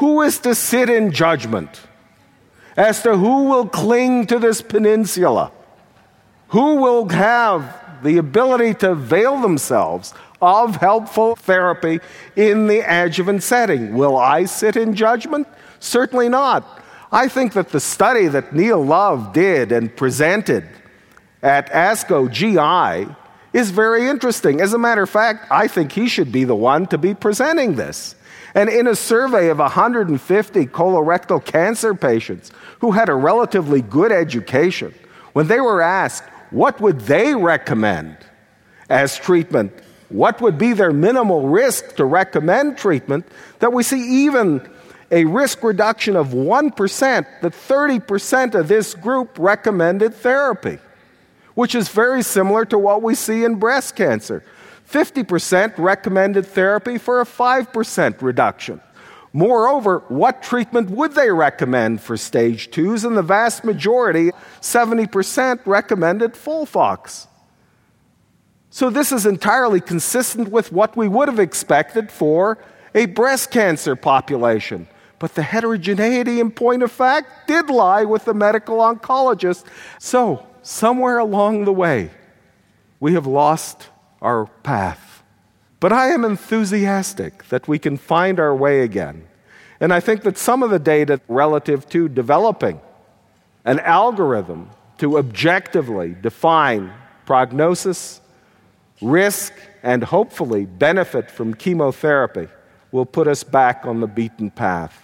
who is to sit in judgment as to who will cling to this peninsula? Who will have the ability to avail themselves of helpful therapy in the adjuvant setting? Will I sit in judgment? Certainly not. I think that the study that Neil Love did and presented at ASCO GI is very interesting. As a matter of fact, I think he should be the one to be presenting this. And in a survey of 150 colorectal cancer patients who had a relatively good education, when they were asked what would they recommend as treatment, what would be their minimal risk to recommend treatment, that we see even a risk reduction of 1%, that 30% of this group recommended therapy, which is very similar to what we see in breast cancer. 50% recommended therapy for a 5% reduction. Moreover, what treatment would they recommend for stage 2s? And the vast majority, 70%, recommended FOLFOX. So this is entirely consistent with what we would have expected for a breast cancer population. But the heterogeneity, in point of fact, did lie with the medical oncologist. So, somewhere along the way, we have lost our path. But I am enthusiastic that we can find our way again. And I think that some of the data relative to developing an algorithm to objectively define prognosis, risk, and hopefully benefit from chemotherapy will put us back on the beaten path.